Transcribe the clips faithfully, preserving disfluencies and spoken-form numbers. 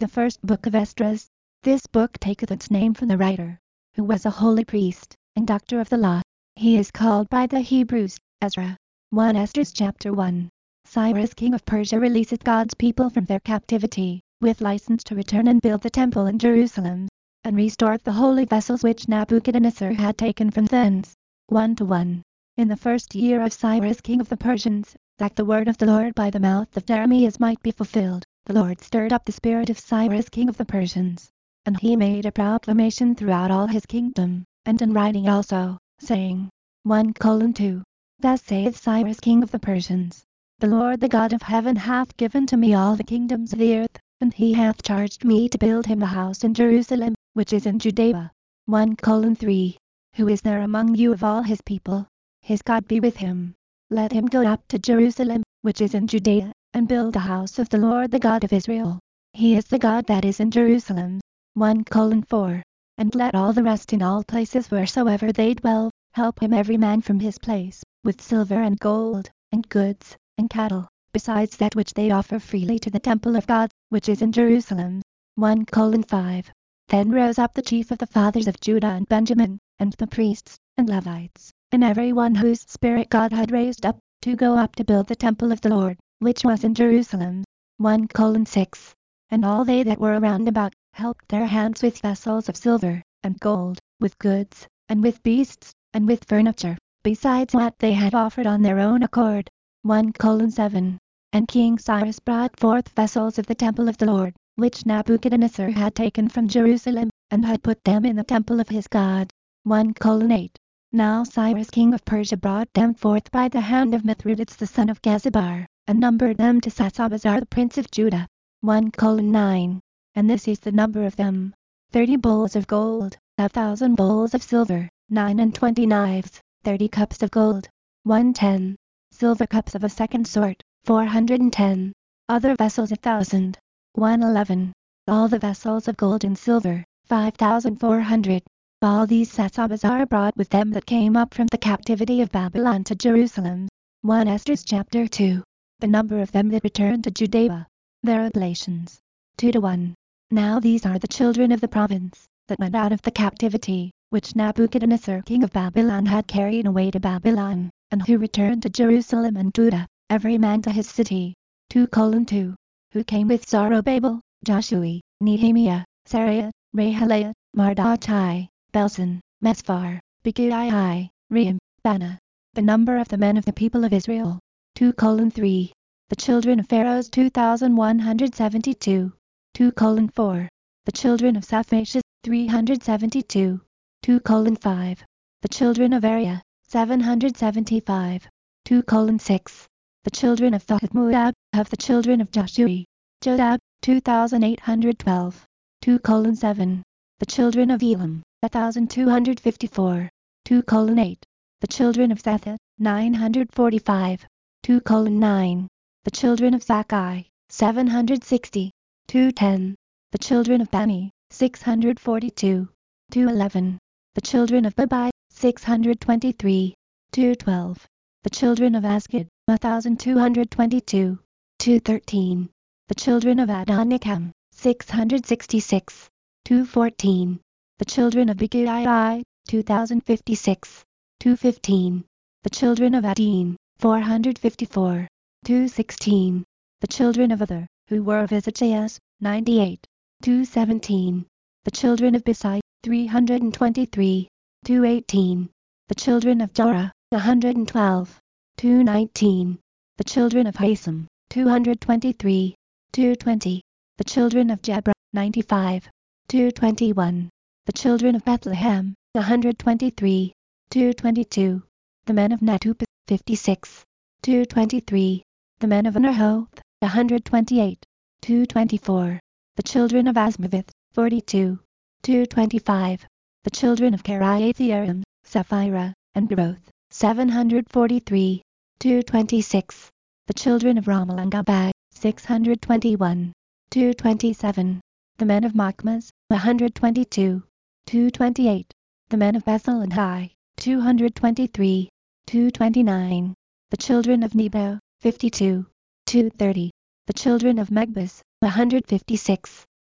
The first book of Esdras. This book taketh its name from the writer, who was a holy priest, and doctor of the law. He is called by the Hebrews, Ezra. First Esdras chapter one. Cyrus king of Persia releaseth God's people from their captivity, with license to return and build the temple in Jerusalem, and restoreth the holy vessels which Nebuchadnezzar had taken from thence. One to one. In the first year of Cyrus king of the Persians, that the word of the Lord by the mouth of Jeremias might be fulfilled, the Lord stirred up the spirit of Cyrus king of the Persians, and he made a proclamation throughout all his kingdom, and in writing also, saying, one colon two. Thus saith Cyrus king of the Persians, the Lord the God of heaven hath given to me all the kingdoms of the earth, and he hath charged me to build him a house in Jerusalem, which is in Judea. One colon three. Who is there among you of all his people? His God be with him. Let him go up to Jerusalem, which is in Judea, and build a house of the Lord the God of Israel. He is the God that is in Jerusalem. One colon four. And let all the rest in all places wheresoever they dwell, help him every man from his place, with silver and gold, and goods, and cattle, besides that which they offer freely to the temple of God, which is in Jerusalem. One colon five. Then rose up the chief of the fathers of Judah and Benjamin, and the priests, and Levites, and every one whose spirit God had raised up, to go up to build the temple of the Lord, which was in Jerusalem. One colon six. And all they that were around about, helped their hands with vessels of silver, and gold, with goods, and with beasts, and with furniture, besides what they had offered on their own accord. One colon seven. And King Cyrus brought forth vessels of the temple of the Lord, which Nebuchadnezzar had taken from Jerusalem, and had put them in the temple of his God. One colon eight. Now Cyrus king of Persia brought them forth by the hand of Mithridates the son of Gazabar, and numbered them to Sasabazar the prince of Judah. One colon nine. And this is the number of them: thirty bowls of gold, a thousand bowls of silver, nine and twenty knives, thirty cups of gold, one ten. Silver cups of a second sort, four hundred and ten. Other vessels a thousand, one eleven. All the vessels of gold and silver, five thousand four hundred. All these Sasabazar brought with them that came up from the captivity of Babylon to Jerusalem. First Esdras chapter two. The number of them that returned to Judea. Their oblations. Two to one. Now these are the children of the province, that went out of the captivity, which Nebuchadnezzar king of Babylon had carried away to Babylon, and who returned to Jerusalem and Judah, every man to his city. Two colon two. Who came with Zorobabel, Joshua, Nehemiah, Sariah, Rahaliah, Mardachai, Belson, Mesphar, Bigui, Rehum, Bana. The number of the men of the people of Israel. Two colon three. The children of Pharaoh's two thousand one hundred seventy-two. Two colon four. The children of Saphashas, three hundred seventy-two. Two colon five. The children of Ariah, seven hundred seventy-five. Two colon six. The children of Thohathmoab, of the children of Joshua, Jodab, two thousand eight hundred twelve. Two colon seven. The children of Elam, one thousand two hundred fifty-four. Two colon eight. The children of Zetha, nine hundred forty-five. Two colon nine. The children of Zakkai, seven hundred sixty. Two ten. The children of Bani, six hundred forty-two. Two eleven. The children of Babai, six hundred twenty-three. Two twelve. The children of Asgad, one thousand two hundred twenty-two. Two thirteen. The children of Adonikam, six hundred sixty-six. Two fourteen. The children of Bigui, two thousand fifty-six. Two fifteen. The children of Adin, four hundred fifty-four. Two sixteen. The children of Other, who were of Issachar, ninety-eight. Two seventeen. The children of Besai, three hundred twenty-three. Two eighteen. The children of Jorah, one hundred twelve. Two nineteen. The children of Hasam, two hundred twenty-three. Two twenty. The children of Jebrah, ninety-five. Two twenty-one. The children of Bethlehem, one hundred twenty-three. Two twenty-two. The men of Netupah, fifty-six. Two twenty-three. The men of Nerhoth, one hundred twenty-eight. Two twenty-four. The children of Asmaveth, forty-two. Two twenty-five. The children of Kiriathjearim, Sapphira, and Beroth, seven hundred forty-three. Two twenty-six. The children of Ramal and Gabag, six hundred twenty-one. Two twenty-seven. The men of Machmas, one hundred twenty-two. Two twenty-eight. The men of Bethel and Hai, two hundred twenty-three. Two twenty-nine. The children of Nebo, fifty-two. Two thirty. The children of Megbas, one hundred fifty-six.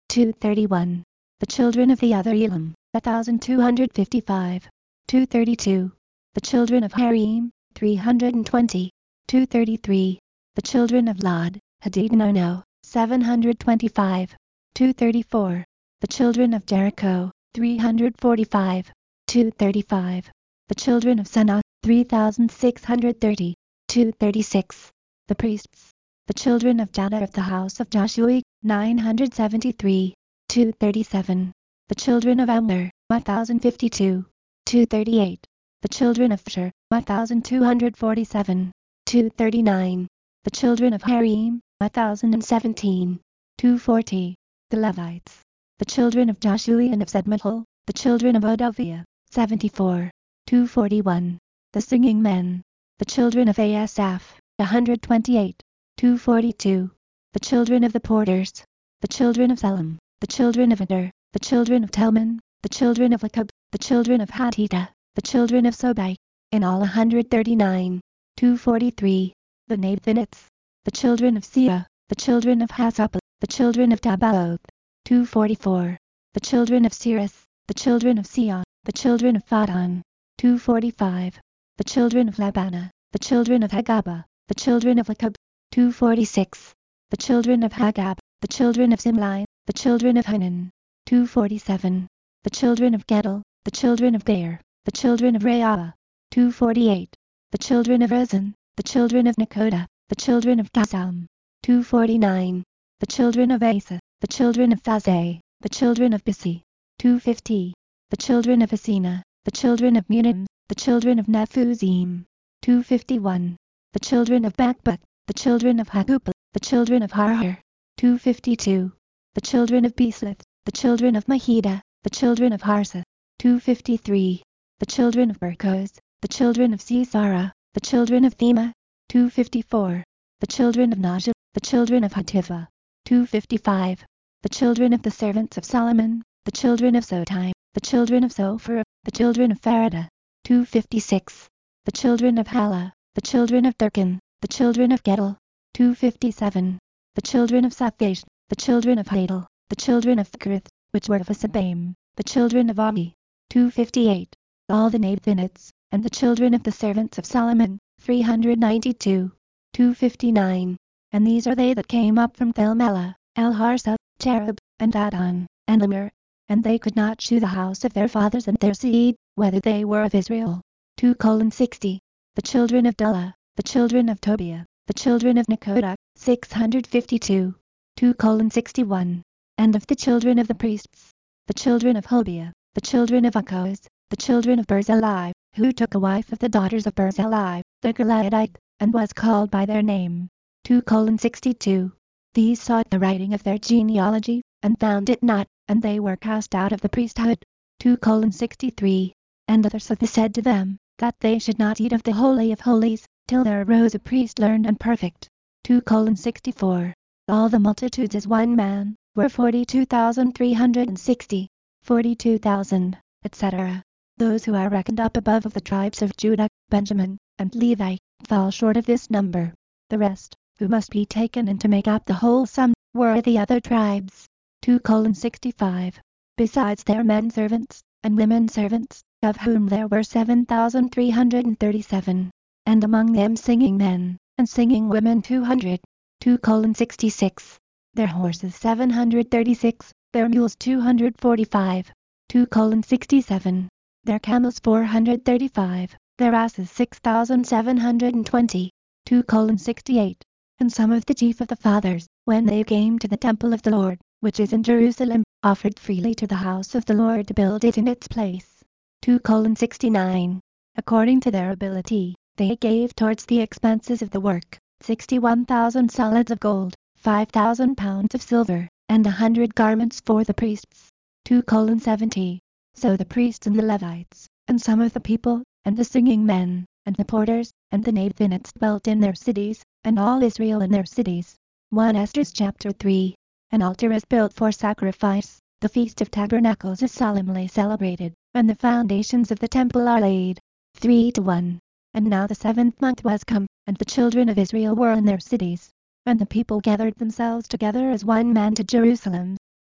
two thirty-one. The children of the other Elam, one thousand two hundred fifty-five. two thirty-two. The children of Harim, three hundred twenty. two thirty-three. The children of Lod, Hadid and Ono, seven hundred twenty-five. two thirty-four. The children of Jericho, three hundred forty-five. two thirty-five. The children of Sanah, three thousand six hundred thirty. two thirty-six. The priests. The children of Jada of the house of Joshua, nine hundred seventy-three. two thirty-seven. The children of Amner, one thousand fifty-two. two thirty-eight. The children of Asher, one thousand two hundred forty-seven. two thirty-nine. The children of Harim, one thousand seventeen. two forty. The Levites. The children of Joshua and of Zedmahel, the children of Odaviah, seventy-four. two forty-one. The singing men. The children of Asaph, one hundred twenty-eight. two forty-two. The children of the porters. The children of Salem. The children of Eder. The children of Telman. The children of Lakab. The children of Hatita. The children of Sobai. In all one hundred thirty-nine. two forty-three. The Nathanites. The children of Sia. The children of Hassapah. The children of Tabaoth. two forty-four. The children of Cirus. The children of Sion. The children of Phadan. two forty-five. The children of Labana. The children of Hagaba. The children of Lakab. two forty-six. The children of Hagab. The children of Zimli. The children of Hanan. two forty-seven. The children of Gedal. The children of Beer. The children of Reah. two forty-eight. The children of Rezin. The children of Nakoda. The children of Gazam. two forty-nine. The children of Asa. The children of Phazah. The children of Bisi. two fifty. The children of Asina. The children of Munim. The children of Nephuzim. two fifty-one. The children of Bakbuk. The children of Hagupal. The children of Harhar. two fifty-two. The children of Beslith. The children of Mahida. The children of Harsa. two fifty-three. The children of Berkos. The children of Sisara. The children of Thema. two fifty-four. The children of Najib. The children of Hativa. two fifty-five. The children of the servants of Solomon. The children of Sotai. The children of Zophar. The children of Farada. two fifty-six. The children of Hala. The children of Durkin. The children of Gedal. two fifty-seven. The children of Saphash. The children of Hadal. The children of Thakirith, which were of Asabaim. The children of Ami. two fifty-eight. All the Nathanites, and the children of the servants of Solomon, three hundred ninety-two. two fifty-nine. And these are they that came up from Thelmelah, Elharsa, Cherub, and Adon, and Lemur. And they could not shew the house of their fathers and their seed, whether they were of Israel. two sixty. The children of Dullah. The children of Tobiah. The children of Nakoda, six hundred fifty-two. two sixty-one. And of the children of the priests. The children of Hobia. The children of Akkoz. The children of Barzillai, who took a wife of the daughters of Barzillai, the Gileadite, and was called by their name. two sixty-two. These sought the writing of their genealogy, and found it not, and they were cast out of the priesthood. two sixty-three. And Athasatha said to them, that they should not eat of the Holy of Holies, till there arose a priest learned and perfect. two sixty-four. All the multitudes as one man, were forty-two thousand three hundred sixty. forty-two thousand, et cetera. Those who are reckoned up above of the tribes of Judah, Benjamin, and Levi, fall short of this number. The rest, who must be taken in to make up the whole sum, were the other tribes. two sixty-five. Besides their men servants, and women servants, of whom there were seven thousand three hundred thirty-seven. And among them singing men, and singing women two hundred. two sixty-six. Their horses seven hundred thirty-six, their mules two hundred forty-five. two sixty-seven. Their camels four hundred thirty-five, their asses six thousand seven hundred twenty. two sixty-eight. And some of the chief of the fathers, when they came to the temple of the Lord, which is in Jerusalem, offered freely to the house of the Lord to build it in its place. two sixty-nine. According to their ability, they gave towards the expenses of the work, sixty-one thousand solids of gold, five thousand pounds of silver, and a hundred garments for the priests. two seventy. So the priests and the Levites, and some of the people, and the singing men, and the porters, and the Nathanites dwelt in their cities, and all Israel in their cities. First Esdras chapter three. An altar is built for sacrifice, the Feast of Tabernacles is solemnly celebrated, and the foundations of the temple are laid. three to one. And now the seventh month was come, and the children of Israel were in their cities. And the people gathered themselves together as one man to Jerusalem.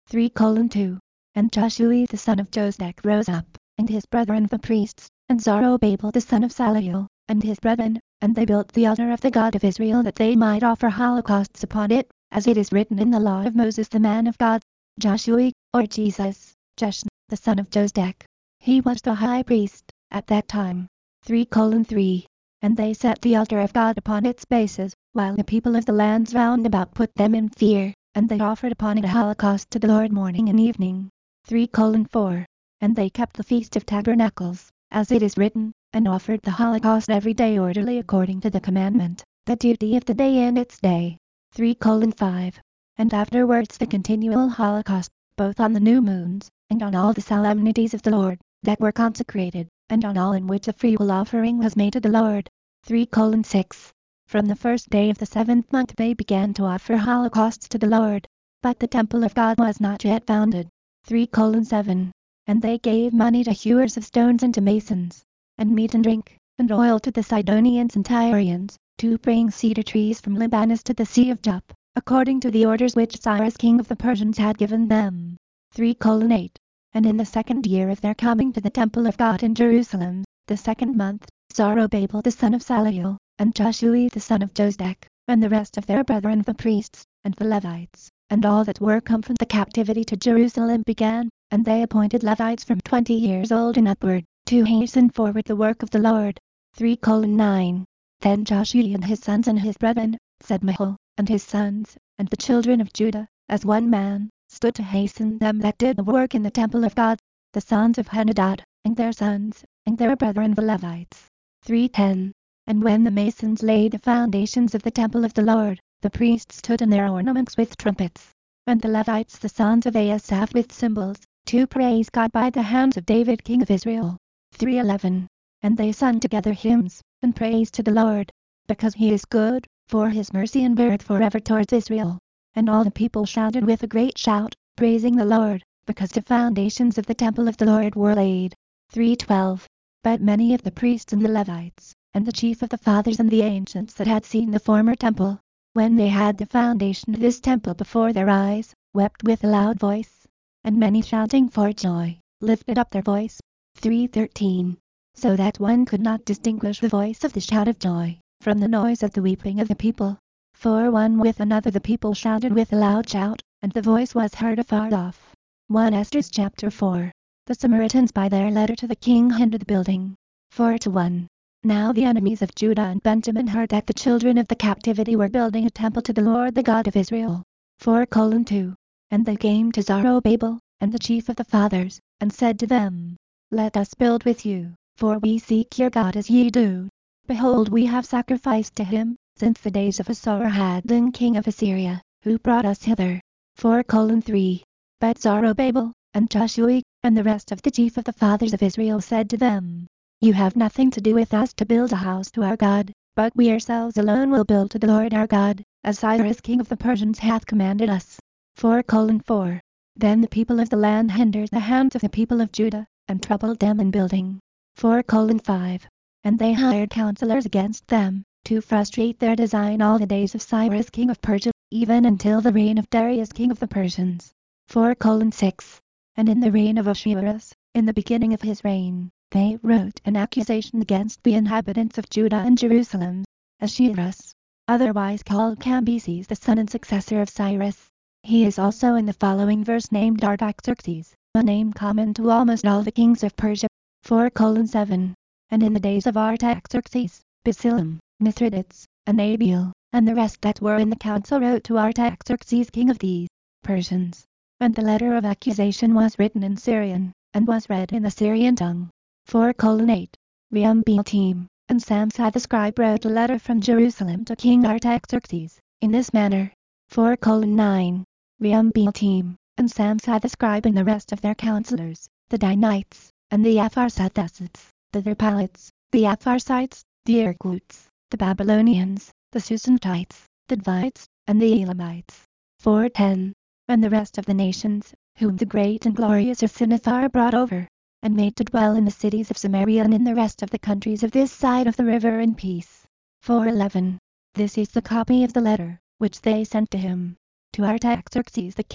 three colon two. And Joshua the son of Josedek rose up, and his brethren the priests, and Zorobabel the son of Salatiel, and his brethren, and they built the altar of the God of Israel that they might offer holocausts upon it, as it is written in the law of Moses the man of God. Joshua, or Jesus, Jeshua, the son of Josedek. He was the high priest, at that time. three colon three. And they set the altar of God upon its bases, while the people of the lands round about put them in fear, and they offered upon it a holocaust to the Lord morning and evening. three colon four. And they kept the Feast of Tabernacles, as it is written, and offered the holocaust every day orderly according to the commandment, the duty of the day and its day. three colon five. And afterwards the continual holocaust, both on the new moons, and on all the solemnities of the Lord, that were consecrated, and on all in which a freewill offering was made to the Lord. three colon six. From the first day of the seventh month they began to offer holocausts to the Lord, but the temple of God was not yet founded. three colon seven. And they gave money to hewers of stones and to masons, and meat and drink, and oil to the Sidonians and Tyrians, to bring cedar trees from Libanus to the Sea of Jup, according to the orders which Cyrus king of the Persians had given them. three colon eight. And in the second year of their coming to the temple of God in Jerusalem, the second month, Zorobabel the son of Salatiel, and Joshua the son of Josedek, and the rest of their brethren the priests, and the Levites, and all that were come from the captivity to Jerusalem began, and they appointed Levites from twenty years old and upward, to hasten forward the work of the Lord. three colon nine. Then Joshua and his sons and his brethren, Zedmahel, and his sons, and the children of Judah, as one man, stood to hasten them that did the work in the temple of God, the sons of Henadad, and their sons, and their brethren the Levites. three ten. And when the masons laid the foundations of the temple of the Lord, the priests stood in their ornaments with trumpets, and the Levites the sons of Asaph with cymbals, to praise God by the hands of David king of Israel. three eleven. And they sung together hymns, and praise to the Lord, because he is good, for his mercy endureth forever towards Israel. And all the people shouted with a great shout, praising the Lord, because the foundations of the temple of the Lord were laid. three twelve. But many of the priests and the Levites, and the chief of the fathers and the ancients that had seen the former temple, when they had the foundation of this temple before their eyes, wept with a loud voice, and many shouting for joy, lifted up their voice. three thirteen. So that one could not distinguish the voice of the shout of joy, from the noise of the weeping of the people. For one with another the people shouted with a loud shout, and the voice was heard afar off. First Esther chapter four. The Samaritans by their letter to the king hindered the building. four to one. Now the enemies of Judah and Benjamin heard that the children of the captivity were building a temple to the Lord the God of Israel. four colon two. And they came to Zorobabel, and the chief of the fathers, and said to them, Let us build with you, for we seek your God as ye do. Behold, we have sacrificed to him, since the days of Esarhaddon king of Assyria, who brought us hither. four colon three. But Zorobabel, and Joshua, and the rest of the chief of the fathers of Israel said to them, You have nothing to do with us to build a house to our God, but we ourselves alone will build to the Lord our God, as Cyrus king of the Persians hath commanded us. four colon four. Then the people of the land hindered the hands of the people of Judah, and troubled them in building. four colon five. And they hired counselors against them, to frustrate their design all the days of Cyrus king of Persia, even until the reign of Darius king of the Persians. four colon six. And in the reign of Ahasuerus, in the beginning of his reign, they wrote an accusation against the inhabitants of Judah and Jerusalem. Ahasuerus, otherwise called Cambyses the son and successor of Cyrus. He is also in the following verse named Artaxerxes, a name common to almost all the kings of Persia. four colon seven. And in the days of Artaxerxes, Basilam, Mithridates, and Abiel, and the rest that were in the council wrote to Artaxerxes king of the Persians. And the letter of accusation was written in Syrian, and was read in the Syrian tongue. four colon eight. Reumbealtim, and Samsai the scribe wrote a letter from Jerusalem to King Artaxerxes, in this manner. four colon nine. Reumbealtim, and Samsai the scribe and the rest of their counselors, the Danites, and the Apharsathasites, the Therpalites, the Apharsites, the Irkutes, the Babylonians, the Susantites, the Dvites, and the Elamites. four ten. And the rest of the nations, whom the great and glorious Arsinothar brought over, and made to dwell in the cities of Samaria and in the rest of the countries of this side of the river in peace. four eleven. This is the copy of the letter, which they sent to him. To Artaxerxes the king,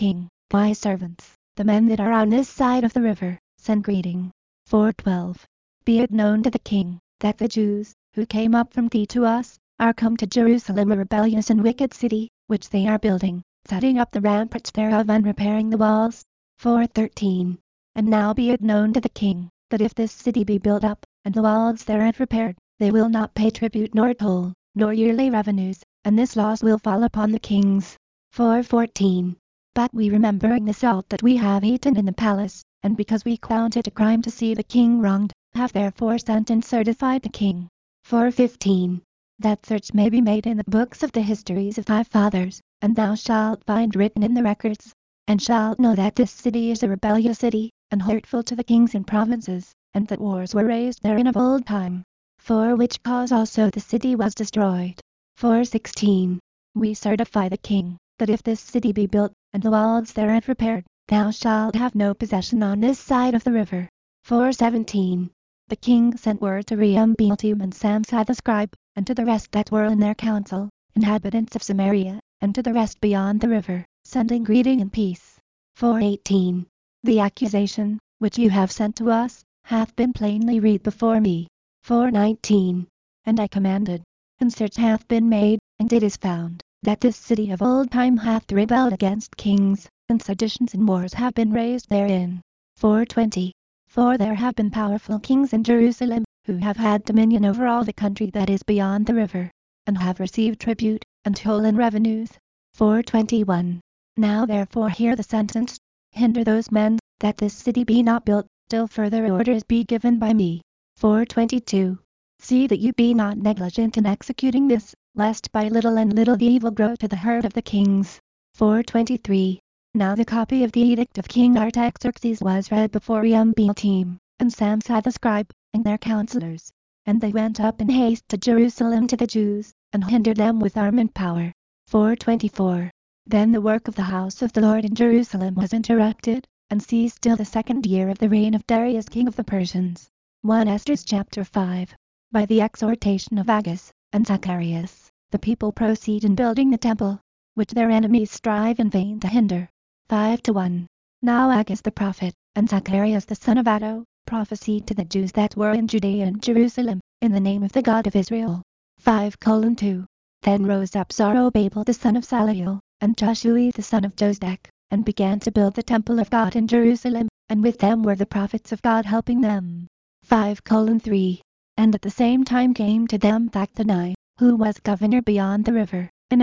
My servants, the men that are on this side of the river, send greeting. four twelve. Be it known to the king, that the Jews, who came up from thee to us, are come to Jerusalem, a rebellious and wicked city, which they are building, setting up the ramparts thereof and repairing the walls. four thirteen. And now be it known to the king, that if this city be built up, and the walls thereof repaired, they will not pay tribute nor toll, nor yearly revenues, and this loss will fall upon the kings. four fourteen. But we, remembering the salt that we have eaten in the palace, and because we count it a crime to see the king wronged, have therefore sent and certified the king. four fifteen. That search may be made in the books of the histories of thy fathers, and thou shalt find written in the records, and shalt know that this city is a rebellious city, and hurtful to the kings and provinces, and that wars were raised therein of old time. For which cause also the city was destroyed. four sixteen. We certify the king, that if this city be built, and the walls thereof repaired, thou shalt have no possession on this side of the river. four seventeen. The king sent word to Rehumbeltium and Samsai the scribe, and to the rest that were in their council, inhabitants of Samaria, and to the rest beyond the river, sending greeting and peace. four eighteen. The accusation, which you have sent to us, hath been plainly read before me. four nineteen. And I commanded, and search hath been made, and it is found, that this city of old time hath rebelled against kings, and seditions and wars have been raised therein. four twenty. For there have been powerful kings in Jerusalem, who have had dominion over all the country that is beyond the river, and have received tribute, and toll and revenues. four twenty-one. Now therefore hear the sentence. Hinder those men, that this city be not built, till further orders be given by me. four twenty-two. See that you be not negligent in executing this, lest by little and little the evil grow to the hurt of the kings. four twenty-three. Now the copy of the edict of King Artaxerxes was read before Rehumbeltium, and Samsai the scribe, and their counselors. And they went up in haste to Jerusalem to the Jews, and hindered them with arm and power. four twenty-four. Then the work of the house of the Lord in Jerusalem was interrupted, and ceased till the second year of the reign of Darius king of the Persians. First Esdras chapter five. By the exhortation of Aggas and Zacharias, the people proceed in building the temple, which their enemies strive in vain to hinder. five to one. Now Aggas the prophet, and Zacharias the son of Addo, prophesied to the Jews that were in Judea and Jerusalem, in the name of the God of Israel. five colon two. Then rose up Zorobabel the son of Salatiel, and Joshua the son of Josedek, and began to build the temple of God in Jerusalem, and with them were the prophets of God helping them. five colon three. And at the same time came to them Thacthanai, who was governor beyond the river, and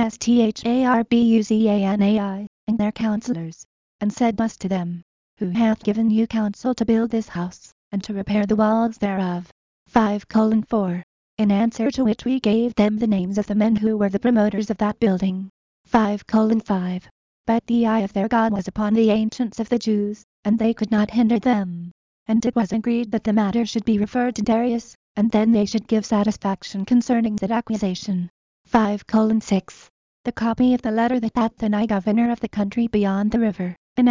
Starbuzanai, and their counselors, and said thus to them, Who hath given you counsel to build this house, and to repair the walls thereof? five colon four. In answer to which we gave them the names of the men who were the promoters of that building. five colon five. But the eye of their God was upon the ancients of the Jews, and they could not hinder them. And it was agreed that the matter should be referred to Darius, and then they should give satisfaction concerning that accusation. five colon six. The copy of the letter that Thacthanai, governor of the country beyond the river, and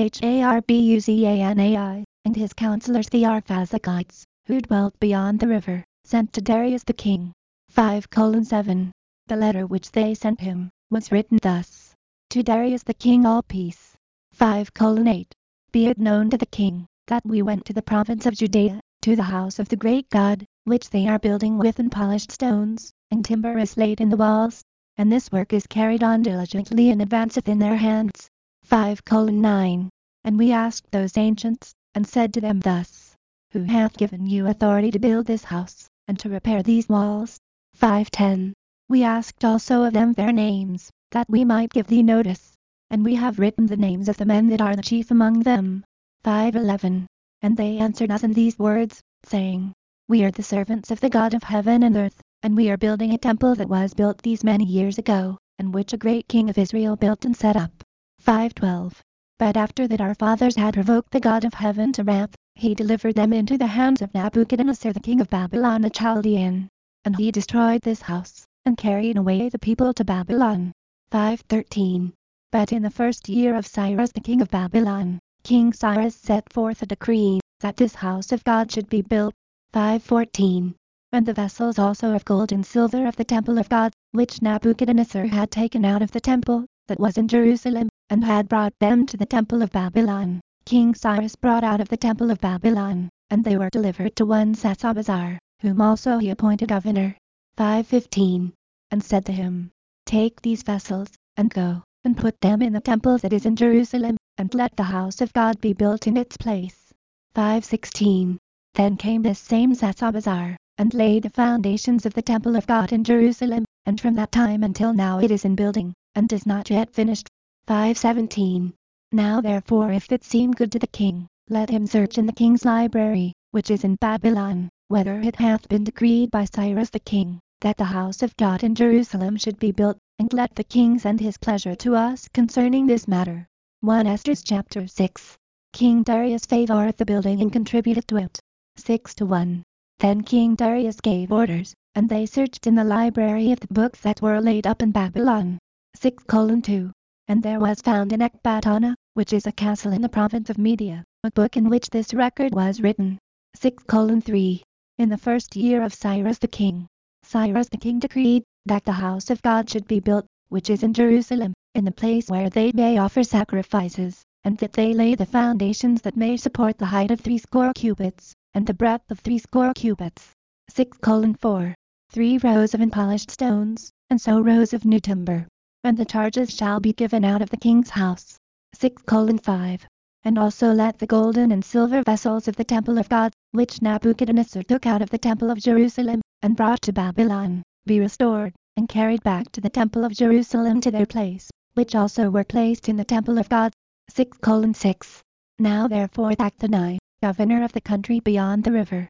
Starbuzanai, and his counselors the Arphazakites, who dwelt beyond the river, sent to Darius the king. five colon seven. The letter which they sent him, was written thus. To Darius the king all peace. five colon eight. Be it known to the king, that we went to the province of Judea, to the house of the great God, which they are building with unpolished stones, and timber is laid in the walls, and this work is carried on diligently and advanceth in their hands. five colon nine. And we asked those ancients, and said to them thus, Who hath given you authority to build this house, and to repair these walls? five ten. We asked also of them their names, that we might give thee notice, and we have written the names of the men that are the chief among them. five eleven. And they answered us in these words, saying, We are the servants of the God of heaven and earth, and we are building a temple that was built these many years ago, and which a great king of Israel built and set up. five twelve. But after that our fathers had provoked the God of heaven to wrath, he delivered them into the hands of Nebuchadnezzar the king of Babylon the Chaldean. And he destroyed this house, and carried away the people to Babylon. five thirteen. But in the first year of Cyrus the king of Babylon, King Cyrus set forth a decree, that this house of God should be built. five fourteen. And the vessels also of gold and silver of the temple of God, which Nebuchadnezzar had taken out of the temple, that was in Jerusalem, and had brought them to the temple of Babylon, King Cyrus brought out of the temple of Babylon, and they were delivered to one Sesbazar, whom also he appointed governor. five fifteen. And said to him, Take these vessels, and go, and put them in the temple that is in Jerusalem, and let the house of God be built in its place. five sixteen. Then came this same Sesbazar, and laid the foundations of the temple of God in Jerusalem, and from that time until now it is in building, and is not yet finished. five seventeen. Now therefore if it seem good to the king, let him search in the king's library, which is in Babylon, whether it hath been decreed by Cyrus the king, that the house of God in Jerusalem should be built, and let the king send his pleasure to us concerning this matter. First Esdras chapter six. King Darius favoreth the building and contributed to it. six to one. Then King Darius gave orders, and they searched in the library of the books that were laid up in Babylon. six colon two. And there was found in Ecbatana, which is a castle in the province of Media, a book in which this record was written. six colon three. In the first year of Cyrus the king, Cyrus the king decreed that the house of God should be built, which is in Jerusalem, in the place where they may offer sacrifices, and that they lay the foundations that may support the height of threescore cubits, and the breadth of threescore cubits. six colon four. Three rows of unpolished stones, and so rows of new timber. And the charges shall be given out of the king's house. six colon five. And also let the golden and silver vessels of the temple of God, which Nebuchadnezzar took out of the temple of Jerusalem, and brought to Babylon, be restored, and carried back to the temple of Jerusalem to their place, which also were placed in the temple of God. six colon six. Now therefore Thachthani, governor of the country beyond the river,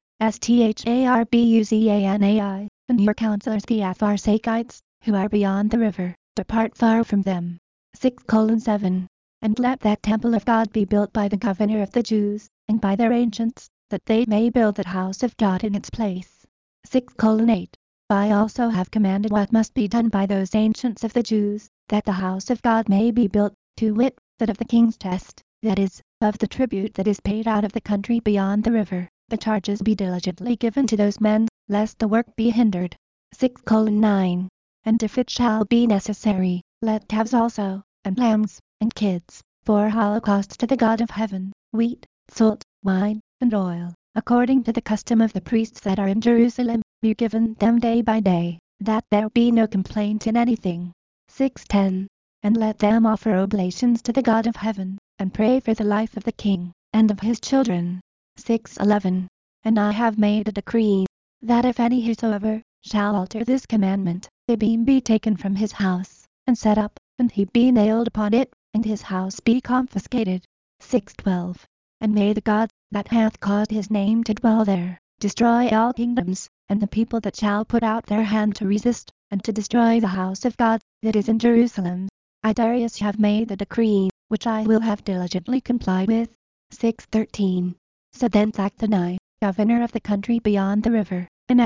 Starbuzanai, and your counselors the Apharsachites, who are beyond the river, depart far from them. six colon seven. And let that temple of God be built by the governor of the Jews, and by their ancients, that they may build the house of God in its place. six colon eight. I also have commanded what must be done by those ancients of the Jews, that the house of God may be built, to wit, that of the king's chest, that is, of the tribute that is paid out of the country beyond the river, the charges be diligently given to those men, lest the work be hindered. six colon nine. And if it shall be necessary, let calves also, and lambs, and kids, for holocausts to the God of heaven, wheat, salt, wine, and oil, according to the custom of the priests that are in Jerusalem, be given them day by day, that there be no complaint in anything. six ten. And let them offer oblations to the God of heaven, and pray for the life of the king, and of his children. six eleven. And I have made a decree, that if any whosoever shall alter this commandment, the beam be taken from his house, and set up, and he be nailed upon it, and his house be confiscated. six twelve. And may the God, that hath caused his name to dwell there, destroy all kingdoms, and the people that shall put out their hand to resist, and to destroy the house of God, that is in Jerusalem. I Darius have made the decree, which I will have diligently complied with. six thirteen. So then Thachthani, governor of the country beyond the river, and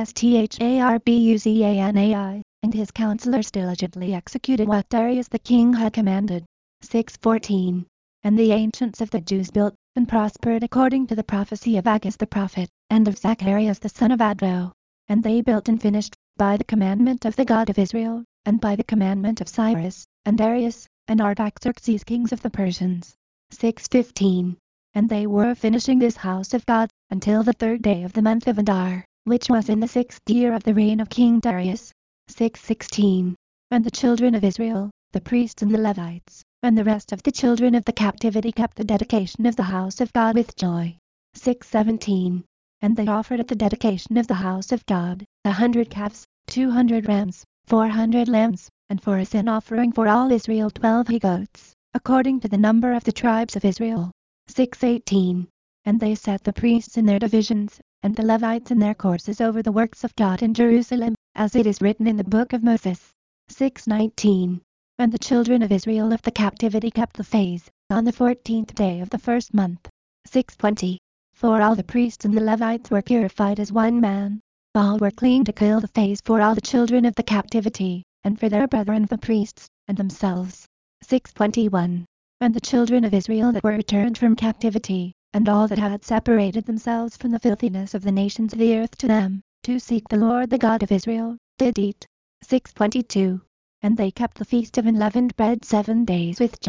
Starbuzanai, and his counselors diligently executed what Darius the king had commanded. six fourteen. And the ancients of the Jews built, and prospered according to the prophecy of Aggas the prophet, and of Zacharias the son of Addo. And they built and finished, by the commandment of the God of Israel, and by the commandment of Cyrus, and Darius, and Artaxerxes kings of the Persians. six fifteen. And they were finishing this house of God, until the third day of the month of Adar, which was in the sixth year of the reign of King Darius. six sixteen. And the children of Israel, the priests and the Levites, and the rest of the children of the captivity kept the dedication of the house of God with joy. six seventeen. And they offered at the dedication of the house of God, a hundred calves, two hundred rams, four hundred lambs, and for a sin offering for all Israel twelve he-goats, according to the number of the tribes of Israel. six eighteen. And they set the priests in their divisions, and the Levites in their courses over the works of God in Jerusalem, as it is written in the book of Moses. six nineteen. And the children of Israel of the captivity kept the phase, on the fourteenth day of the first month. six twenty. For all the priests and the Levites were purified as one man. All were clean to kill the phase for all the children of the captivity, and for their brethren the priests, and themselves. six twenty-one. And the children of Israel that were returned from captivity, and all that had separated themselves from the filthiness of the nations of the earth to them, to seek the Lord the God of Israel, did eat. six twenty-two. And they kept the feast of unleavened bread seven days with joy,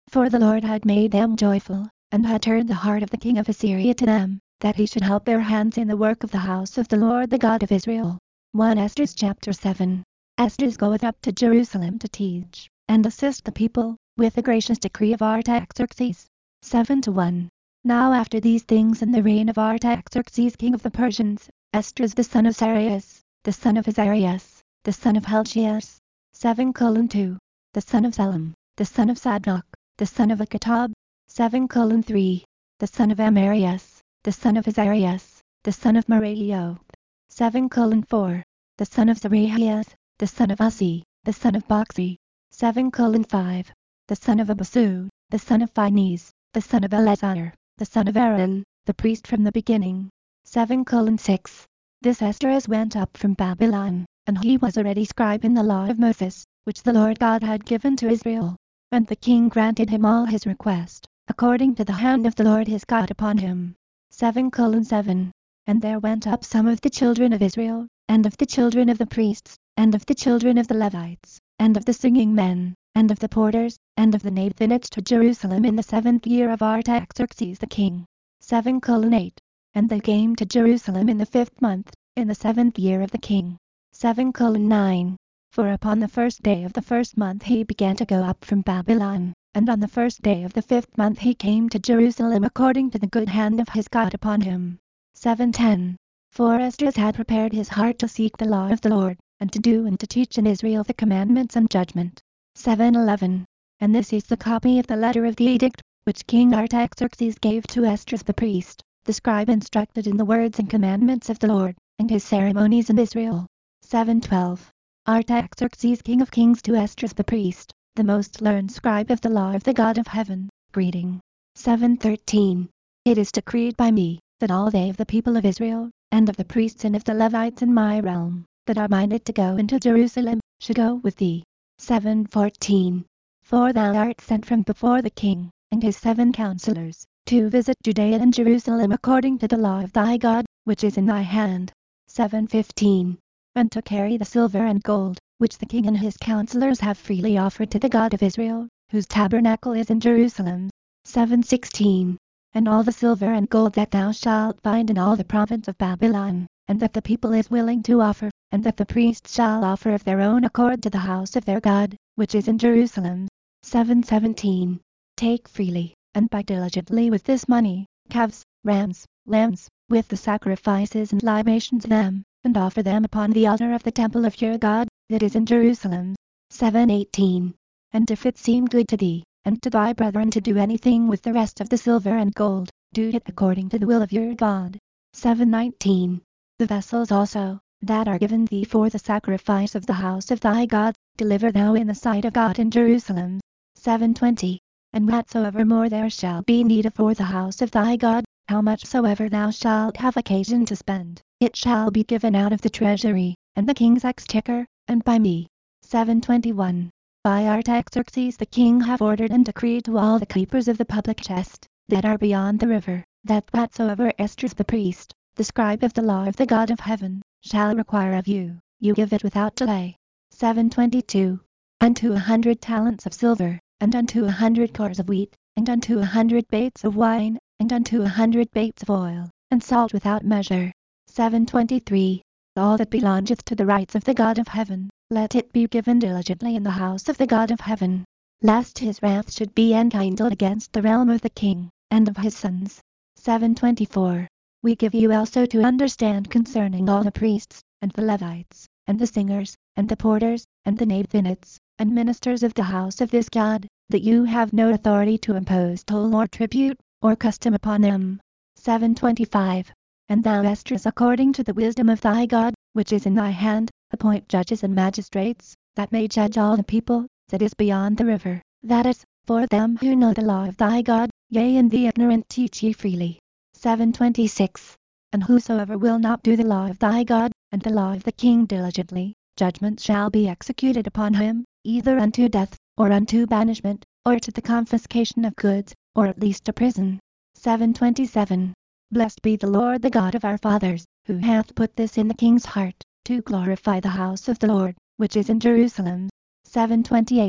For the Lord had made them joyful, and had turned the heart of the king of Assyria to them, that he should help their hands in the work of the house of the Lord the God of Israel. First Esdras chapter seven. Esdras goeth up to Jerusalem to teach, and assist the people, with the gracious decree of Artaxerxes. seven to one. Now after these things in the reign of Artaxerxes king of the Persians, Esdras the son of Sarius, the son of Azarias, the son of Helcias, seven colon two, the son of Selim, the son of Sadok, the son of Akitab, seven colon three, the son of Amarias, the son of Azarias, the son of Meraioth, seven colon four, the son of Zerahias, the son of Ussi, the son of Boxi, seven colon five, the son of Abasud, the son of Phinehas, the son of Eleazar, the son of Aaron, the priest from the beginning, seven colon six. This Esdras went up from Babylon, and he was already scribe in the law of Moses, which the Lord God had given to Israel. And the king granted him all his request, according to the hand of the Lord his God upon him. seven colon seven. And there went up some of the children of Israel, and of the children of the priests, and of the children of the Levites, and of the singing men, and of the porters, and of the Nathanites to Jerusalem in the seventh year of Artaxerxes the king. seven colon eight. And they came to Jerusalem in the fifth month, in the seventh year of the king. seven colon nine. For upon the first day of the first month he began to go up from Babylon, and on the first day of the fifth month he came to Jerusalem according to the good hand of his God upon him. seven ten. For Esdras had prepared his heart to seek the law of the Lord, and to do and to teach in Israel the commandments and judgment. seven eleven. And this is the copy of the letter of the edict, which King Artaxerxes gave to Esdras the priest, the scribe instructed in the words and commandments of the Lord, and his ceremonies in Israel. seven twelve. Artaxerxes king of kings to Esdras the priest, the most learned scribe of the law of the God of heaven, greeting. seven thirteen. It is decreed by me, that all they of the people of Israel, and of the priests and of the Levites in my realm, that are minded to go into Jerusalem, should go with thee. seven fourteen. For thou art sent from before the king, and his seven counselors, to visit Judea and Jerusalem according to the law of thy God, which is in thy hand. seven fifteen. And to carry the silver and gold, which the king and his counselors have freely offered to the God of Israel, whose tabernacle is in Jerusalem. seven sixteen. And all the silver and gold that thou shalt find in all the province of Babylon, and that the people is willing to offer, and that the priests shall offer of their own accord to the house of their God, which is in Jerusalem. seven seventeen. Take freely, and buy diligently with this money, calves, rams, lambs, with the sacrifices and libations of them, and offer them upon the altar of the temple of your God, that is in Jerusalem. seven eighteen. And if it seem good to thee, and to thy brethren to do anything with the rest of the silver and gold, do it according to the will of your God. seven nineteen. The vessels also, that are given thee for the sacrifice of the house of thy God, deliver thou in the sight of God in Jerusalem. seven twenty. And whatsoever more there shall be need of for the house of thy God, how much soever thou shalt have occasion to spend, it shall be given out of the treasury, and the king's exchequer, and by me. seven twenty-one. By Artaxerxes the king have ordered and decreed to all the keepers of the public chest, that are beyond the river, that whatsoever Esdras the priest, the scribe of the law of the God of heaven, shall require of you, you give it without delay. seven twenty-two. Unto a hundred talents of silver, and unto a hundred cors of wheat, and unto a hundred baits of wine, and unto a hundred baits of oil, and salt without measure. seven twenty-three. All that belongeth to the rights of the God of heaven, let it be given diligently in the house of the God of heaven, lest his wrath should be enkindled against the realm of the king, and of his sons. seven twenty-four. We give you also to understand concerning all the priests, and the Levites, and the singers, and the porters, and the Nathanites, and ministers of the house of this God, that you have no authority to impose toll or tribute, or custom upon them. seven twenty-five. And thou, Esdras, according to the wisdom of thy God, which is in thy hand, appoint judges and magistrates, that may judge all the people, that is beyond the river, that is, for them who know the law of thy God, yea, and the ignorant teach ye freely. seven twenty-six. And whosoever will not do the law of thy God, and the law of the king diligently, judgment shall be executed upon him, either unto death, or unto banishment, or to the confiscation of goods, or at least to prison. seven twenty-seven. Blessed be the Lord the God of our fathers, who hath put this in the king's heart, to glorify the house of the Lord, which is in Jerusalem. seven twenty-eight.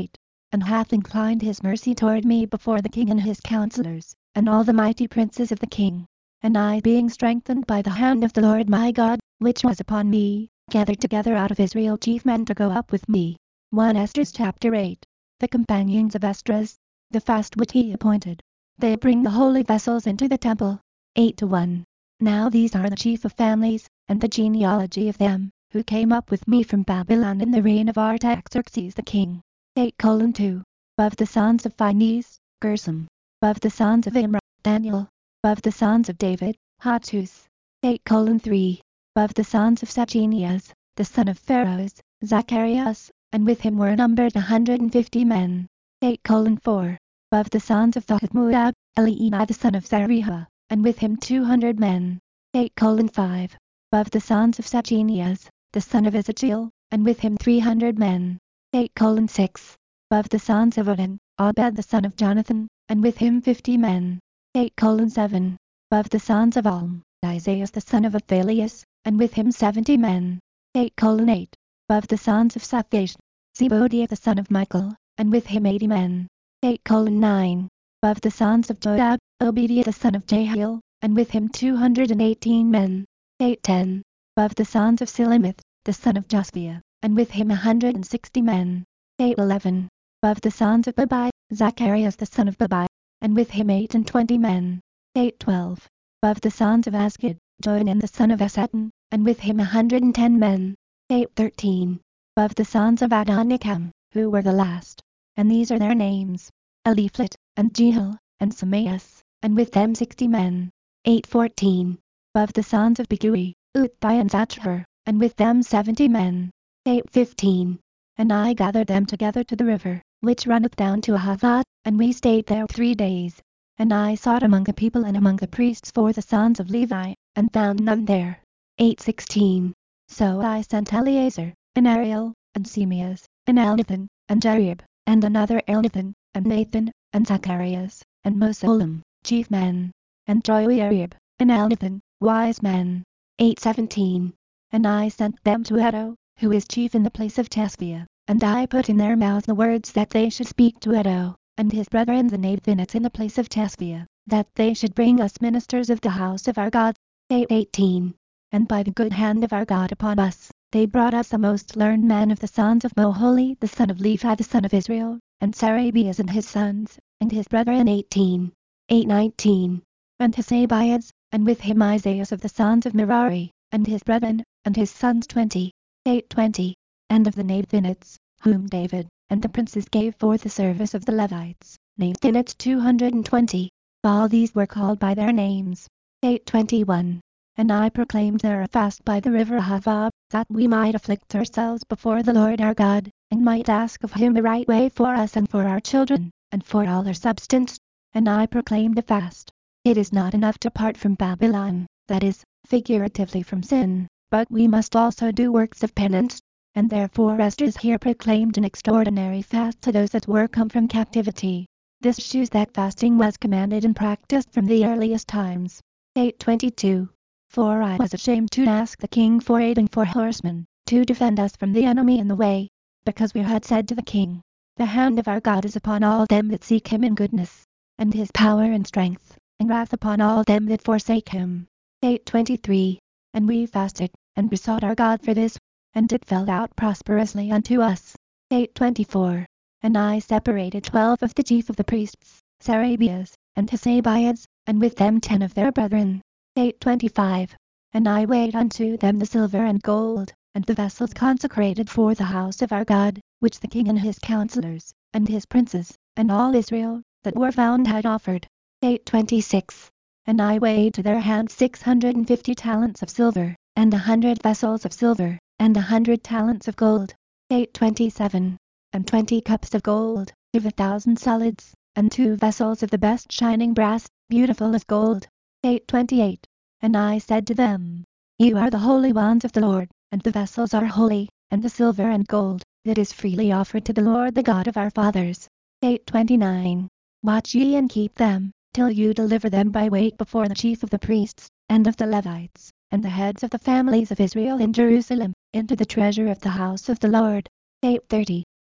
and hath inclined his mercy toward me before the king and his counselors, and all the mighty princes of the king. And I, being strengthened by the hand of the Lord my God, which was upon me, gathered together out of Israel chief men to go up with me. First Esdras chapter eight. The companions of Esdras, the fast which he appointed. They bring the holy vessels into the temple. eight to one. Now these are the chief of families, and the genealogy of them, who came up with me from Babylon in the reign of Artaxerxes the king. eight colon two. Of the sons of Phinehas, Gershom. Of the sons of Imra, Daniel. Of the sons of David, Hattus. eight colon three. Of the sons of Sagenias, the son of Pharaoh, Zacharias, and with him were numbered a hundred and fifty men. eight colon four. Of the sons of Thohath-Moab, Elionai the son of Zariah, and with him two hundred men. eight colon five. Of the sons of Sagenias, the son of Ezekiel, and with him three hundred men. eight colon six. Of the sons of Odin, Obed the son of Jonathan, and with him fifty men. eight colon seven. Of the sons of Alm, Isaiah the son of Athalias, and with him seventy men. eight colon eight. Of the sons of Sapphai, Zebodiah the son of Michael, and with him eighty men. eight colon nine. Of the sons of Joab, Obediah the son of Jehiel, and with him two hundred and eighteen men. eight ten. Of the sons of Silemith, the son of Josphiah, and with him a hundred and sixty men. eight eleven. Of the sons of Babai, Zacharias the son of Babai, and with him eight and twenty men. eight twelve. Of the sons of Asgad, Johanan the son of Esaton, and with him a hundred and ten men. eight thirteen. Of the sons of Adonikam, who were the last, and these are their names, Eliphalet, and Jehiel, and Samaeus, and with them sixty men. eight fourteen. Of the sons of Begui, Uthai and Zachar, and with them seventy men. eight fifteen. And I gathered them together to the river, which runneth down to Ahava, and we stayed there three days. And I sought among the people and among the priests for the sons of Levi, and found none there. eight sixteen. So I sent Eleazar, and Ariel, and Semeas, and Elnathan, and Jerib, and another Elnathan, and Nathan, and Zacharias, and Mosolem, chief men, and Joiarib, and Elnathan, wise men. eight seventeen. And I sent them to Edo, who is chief in the place of Tespia, and I put in their mouths the words that they should speak to Edo, and his brethren the Naphinites in the place of Tespia, that they should bring us ministers of the house of our God. eight eighteen. And by the good hand of our God upon us, they brought us a most learned man of the sons of Moholi the son of Levi the son of Israel, and Sarabias and his sons, and his brethren eighteen. eight nineteen. And Hasabias, and with him Isaiah of the sons of Merari, and his brethren, and his sons twenty. eight twenty. And of the Naphinites, whom David, and the princes gave for the service of the Levites, Naphinites two hundred and twenty. All these were called by their names. eight twenty-one. And I proclaimed there a fast by the river Ahava, that we might afflict ourselves before the Lord our God, and might ask of him the right way for us and for our children, and for all our substance. And I proclaimed a fast. It is not enough to part from Babylon, that is, figuratively from sin, but we must also do works of penance. And therefore Esdras here proclaimed an extraordinary fast to those that were come from captivity. This shews that fasting was commanded and practiced from the earliest times. eight twenty-two. For I was ashamed to ask the king for aid and for horsemen, to defend us from the enemy in the way, because we had said to the king, the hand of our God is upon all them that seek him in goodness, and his power and strength, and wrath upon all them that forsake him. eight twenty-three. And we fasted, and besought our God for this, and it fell out prosperously unto us. eight twenty-four. And I separated twelve of the chief of the priests, Sarabias, and Hasabias, and with them ten of their brethren. eight twenty-five. And I weighed unto them the silver and gold, and the vessels consecrated for the house of our God, which the king and his counselors, and his princes, and all Israel, that were found had offered. eight twenty-six. And I weighed to their hand six hundred and fifty talents of silver, and a hundred vessels of silver, and a hundred talents of gold. eight twenty-seven. And twenty cups of gold, of a thousand solids, and two vessels of the best shining brass, beautiful as gold. eight twenty-eight. And I said to them, You are the holy ones of the Lord, and the vessels are holy, and the silver and gold, that is freely offered to the Lord the God of our fathers. eight twenty-nine. Watch ye and keep them, till you deliver them by weight before the chief of the priests, and of the Levites, and the heads of the families of Israel in Jerusalem, into the treasure of the house of the Lord. eight thirty.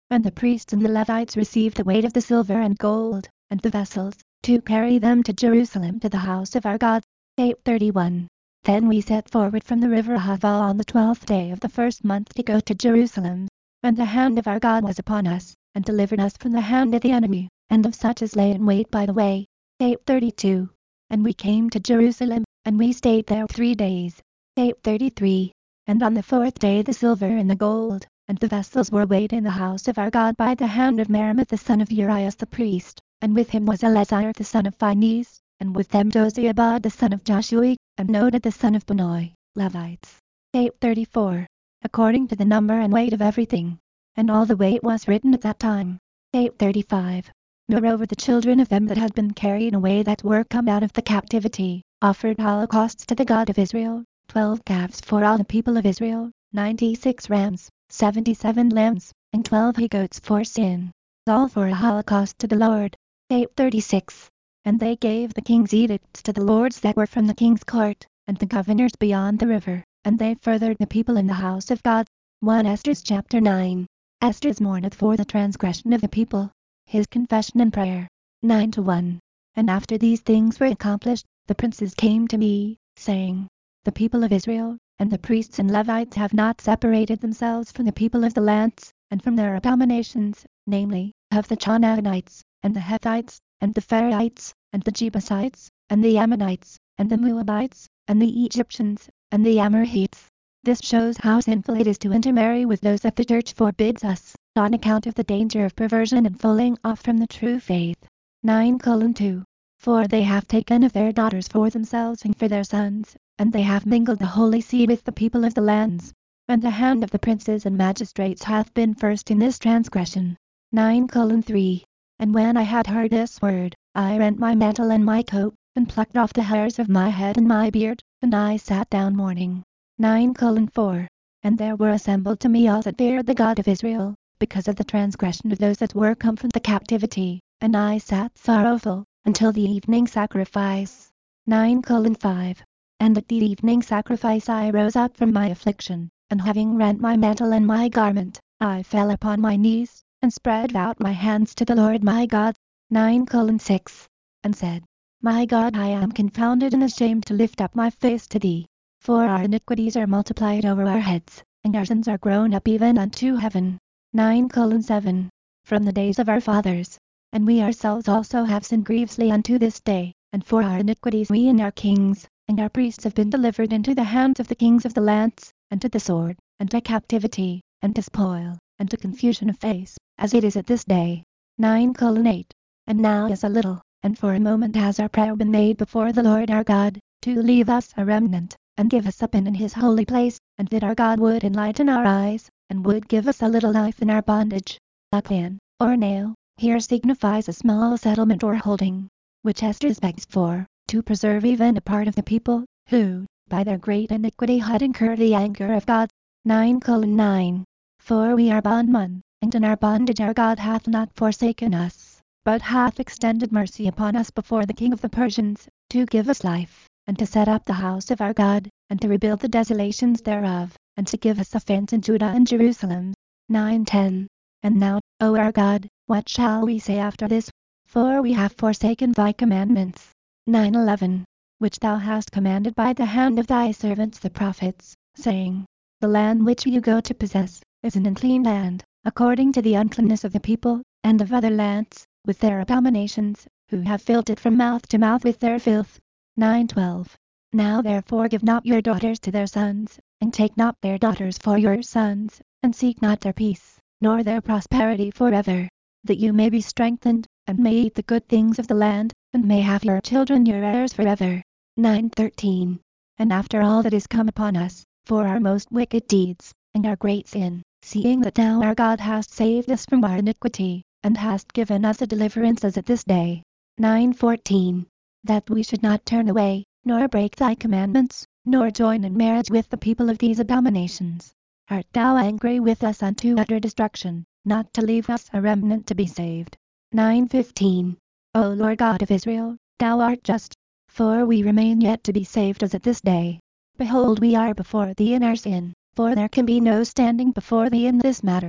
And the priests and the Levites received the weight of the silver and gold, and the vessels, to carry them to Jerusalem to the house of our God. eight thirty-one. Then we set forward from the river Ahava on the twelfth day of the first month to go to Jerusalem. And the hand of our God was upon us, and delivered us from the hand of the enemy, and of such as lay in wait by the way. eight thirty-two. And we came to Jerusalem, and we stayed there three days. eight thirty-three. And on the fourth day the silver and the gold, and the vessels were weighed in the house of our God by the hand of Meremoth the son of Urias the priest, and with him was Eleazar the son of Phinehas, and with them Josiabad the son of Joshua, and Noded the son of Benoi, Levites. eight thirty-four. According to the number and weight of everything. And all the weight was written at that time. eight thirty-five. Moreover the children of them that had been carried away that were come out of the captivity, offered holocausts to the God of Israel, twelve calves for all the people of Israel, ninety-six rams, seventy-seven lambs, and twelve he-goats for sin, all for a holocaust to the Lord. eight thirty-six. And they gave the king's edicts to the lords that were from the king's court, and the governors beyond the river, and they furthered the people in the house of God. First Esther chapter nine. Esther mourneth for the transgression of the people. His confession and prayer. nine to one. And after these things were accomplished, the princes came to me, saying, The people of Israel, and the priests and Levites have not separated themselves from the people of the lands, and from their abominations, namely, of the Canaanites, and the Hethites, and the Pherites, and the Jebusites, and the Ammonites, and the Moabites, and the Egyptians, and the Amorites. This shows how sinful it is to intermarry with those that the church forbids us, on account of the danger of perversion and falling off from the true faith. nine two. For they have taken of their daughters for themselves and for their sons, and they have mingled the holy seed with the people of the lands. And the hand of the princes and magistrates hath been first in this transgression. nine three. And when I had heard this word, I rent my mantle and my coat, and plucked off the hairs of my head and my beard, and I sat down mourning. nine four. And there were assembled to me all that feared the God of Israel, because of the transgression of those that were come from the captivity, and I sat sorrowful, until the evening sacrifice. nine five. And at the evening sacrifice I rose up from my affliction, and having rent my mantle and my garment, I fell upon my knees, and spread out my hands to the Lord my God. nine six. And said, My God, I am confounded and ashamed to lift up my face to thee. For our iniquities are multiplied over our heads, and our sins are grown up even unto heaven. nine seven. From the days of our fathers. And we ourselves also have sinned grievously unto this day, and for our iniquities we and our kings, and our priests have been delivered into the hands of the kings of the lands, and to the sword, and to captivity, and to spoil, and to confusion of face, as it is at this day. nine eight. And now is a little, and for a moment has our prayer been made before the Lord our God, to leave us a remnant, and give us up in his holy place, and that our God would enlighten our eyes, and would give us a little life in our bondage. A clan, or nail, here signifies a small settlement or holding, which Esther begs for, to preserve even a part of the people, who, by their great iniquity had incurred the anger of God. nine nine. For we are bondmen, and in our bondage our God hath not forsaken us, but hath extended mercy upon us before the king of the Persians, to give us life, and to set up the house of our God, and to rebuild the desolations thereof, and to give us a fence in Judah and Jerusalem. nine ten. And now, O our God, what shall we say after this? For we have forsaken thy commandments. nine eleven. Which thou hast commanded by the hand of thy servants the prophets, saying, The land which you go to possess, is an unclean land, according to the uncleanness of the people, and of other lands, with their abominations, who have filled it from mouth to mouth with their filth. nine twelve. Now therefore give not your daughters to their sons, and take not their daughters for your sons, and seek not their peace, nor their prosperity forever, that you may be strengthened, and may eat the good things of the land, and may have your children your heirs forever. nine thirteen. And after all that is come upon us, for our most wicked deeds, and our great sin, seeing that thou our God hast saved us from our iniquity, and hast given us a deliverance as at this day. nine fourteen. That we should not turn away, nor break thy commandments, nor join in marriage with the people of these abominations. Art thou angry with us unto utter destruction, not to leave us a remnant to be saved? nine fifteen. O Lord God of Israel, thou art just, for we remain yet to be saved as at this day. Behold, we are before thee in our sin, for there can be no standing before thee in this matter.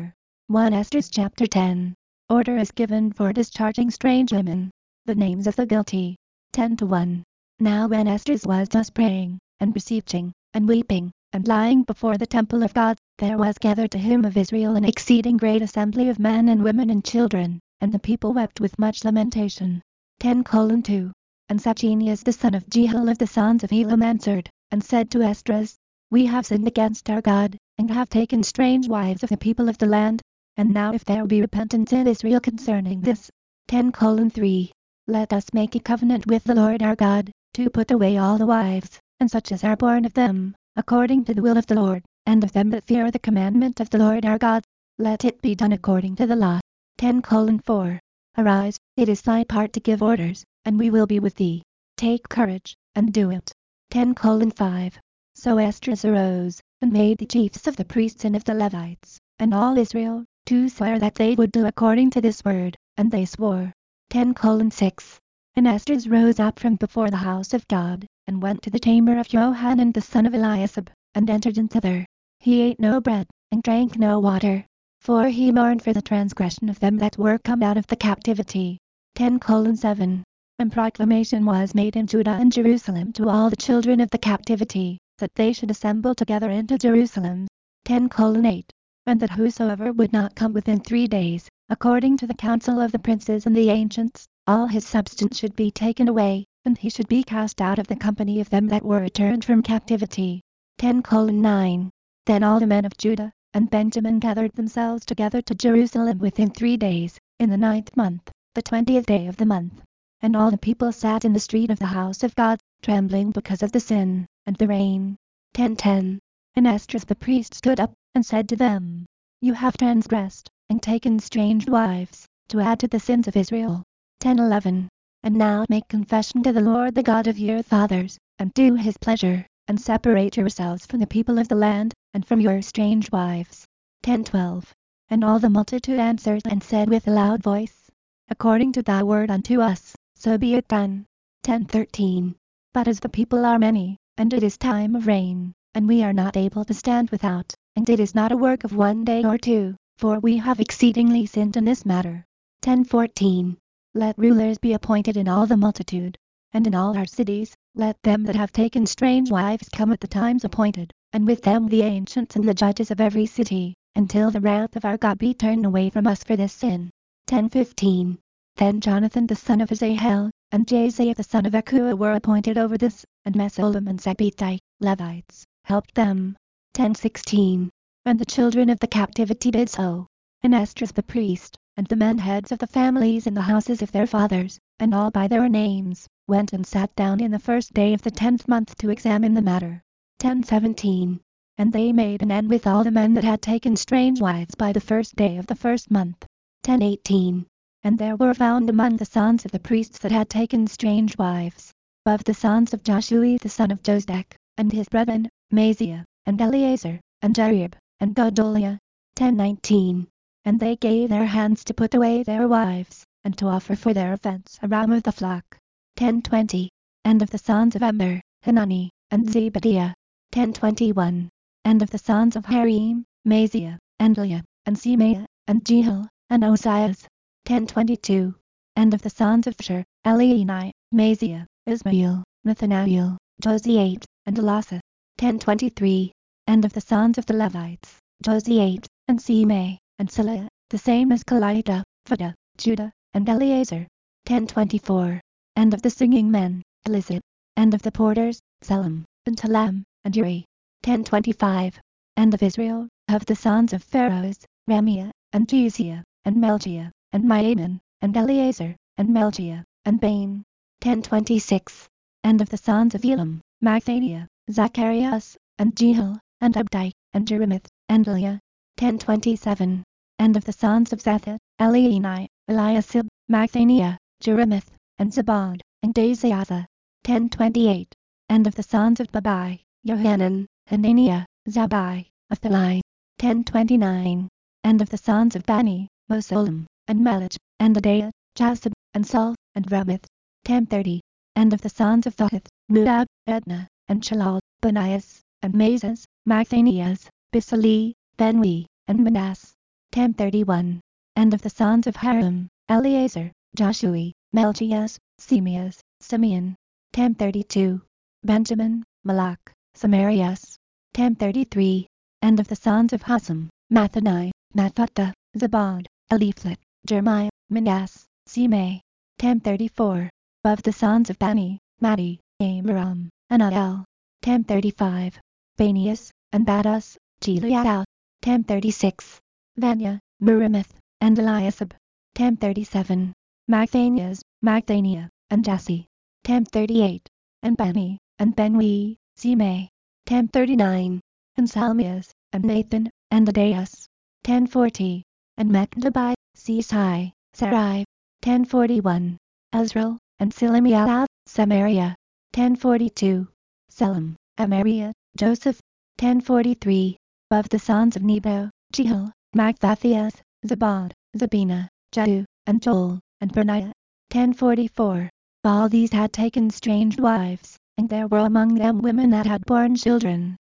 First Esdras chapter ten. Order is given for discharging strange women. The names of the guilty. ten to one. Now when Esdras was thus praying, and beseeching, and weeping, and lying before the temple of God, there was gathered to him of Israel an exceeding great assembly of men and women and children, and the people wept with much lamentation. ten colon two. And Sachenius the son of Jehiel of the sons of Elam answered, and said to Esdras, We have sinned against our God, and have taken strange wives of the people of the land. And now if there be repentance in Israel concerning this. ten colon three. Let us make a covenant with the Lord our God, to put away all the wives, and such as are born of them, according to the will of the Lord, and of them that fear the commandment of the Lord our God. Let it be done according to the law. ten colon four. Arise, it is thy part to give orders, and we will be with thee. Take courage, and do it. ten colon five. So Esdras arose, and made the chiefs of the priests and of the Levites, and all Israel, to swear that they would do according to this word, and they swore. ten colon six. And Esdras rose up from before the house of God, and went to the chamber of Johanan the son of Eliasib, and entered in thither. He ate no bread, and drank no water, for he mourned for the transgression of them that were come out of the captivity. ten colon seven. And proclamation was made in Judah and Jerusalem to all the children of the captivity, that they should assemble together into Jerusalem. ten colon eight. And that whosoever would not come within three days, according to the counsel of the princes and the ancients, all his substance should be taken away, and he should be cast out of the company of them that were returned from captivity. ten colon nine. Then all the men of Judah and Benjamin gathered themselves together to Jerusalem within three days, in the ninth month, the twentieth day of the month. And all the people sat in the street of the house of God, trembling because of the sin, and the rain. ten ten. And Esdras the priest stood up, and said to them, You have transgressed, and taken strange wives, to add to the sins of Israel. ten eleven. And now make confession to the Lord the God of your fathers, and do his pleasure, and separate yourselves from the people of the land, and from your strange wives. ten twelve. And all the multitude answered and said with a loud voice, According to thy word unto us, so be it done. ten thirteen. But as the people are many, and it is time of rain, and we are not able to stand without, and it is not a work of one day or two, for we have exceedingly sinned in this matter. ten fourteen. Let rulers be appointed in all the multitude, and in all our cities, let them that have taken strange wives come at the times appointed, and with them the ancients and the judges of every city, until the wrath of our God be turned away from us for this sin. ten fifteen. Then Jonathan the son of Asahel, and Jasiah the son of Akua were appointed over this, and Mesullam and Zabethai, Levites, helped them. ten sixteen. And the children of the captivity did so. And Esdras the priest, and the men heads of the families in the houses of their fathers, and all by their names, went and sat down in the first day of the tenth month to examine the matter. ten seventeen. And they made an end with all the men that had taken strange wives by the first day of the first month. ten eighteen. And there were found among the sons of the priests that had taken strange wives, of the sons of Joshua the son of Josedek, and his brethren, Maziah, and Eleazar, and Jerib, and Godoliah. ten nineteen. And they gave their hands to put away their wives, and to offer for their offense a ram of the flock. ten twenty. And of the sons of Immer, Hanani, and Zebadiah. ten twenty-one. And of the sons of Harim, Maziah, and Leah, and Semaiah, and Jehiel, and Osias. ten twenty-two. And of the sons of Asher, Elionai, Maziah, Ismael, Nathanael, Josiate, and Elasah. ten twenty-three. And of the sons of the Levites, Josiate, and Semai, and Saliah, the same as Kelita, Judah, Judah, and Eleazar. ten twenty-four. And of the singing men, Elisab. And of the porters, Selam, and Talam, and Uri. ten twenty-five. And of Israel, of the sons of Pharaoh, Ramiah, and Jesiah, and Melchiah, and Myamin, and Eleazar, and Melchiah, and Bain. ten twenty-six. And of the sons of Elam, Mathaniah, Zacharias, and Jehiel, and Abdi, and Jerimoth, and Eliah. ten twenty-seven. And of the sons of Zatha, Elionai, Eliasib, Mathaniah, Jerimoth, and Zabad, and Daziatha. ten twenty-eight. And of the sons of Babai, Johanan, Hananiah, Zabai, Athaliah. ten twenty-nine. And of the sons of Bani, Mosullam, and Melech, and Adaiah, Jasub, and Saul, and Ramoth. ten thirty. And of the sons of Thohath, Muab, Edna, and Shalal, Banias, and Mazas, Mathanias, Bisali, Benwi, and Manas. ten thirty-one. And of the sons of Harim, Eleazar, Joshua, Melchias, Semias, Simeon. ten thirty-two. Benjamin, Malach, Samarias. ten thirty-three. And of the sons of Hasam, Mathani, Mathatha, Zabad, Eliphalet, Jeremiah, Minas, Simei. ten thirty-four. Of the sons of Bani, Madi, Amram, Anael. ten thirty-five. Banias, and Badas, Cheliah. ten thirty-six. Vanya, Merimeth, and Eliasib. ten thirty-seven. Magthanias, Magdania, and Jesse. ten thirty-eight. And Bani, and Benwi, Simei. ten thirty-nine. And Salmias, and Nathan, and Adeas. ten forty. And Mechdabai, Sesai, Sarai. ten forty-one. Ezra, and Silimiah, Samaria. ten forty-two. Selim, Amaria, Joseph. ten forty-three. Of the sons of Nebo, Jehiel, Magthathias, Zabad, Zabina, Jehu, and Joel, and Benaiah. ten forty-four. All these had taken strange wives, and there were among them women that had borne children.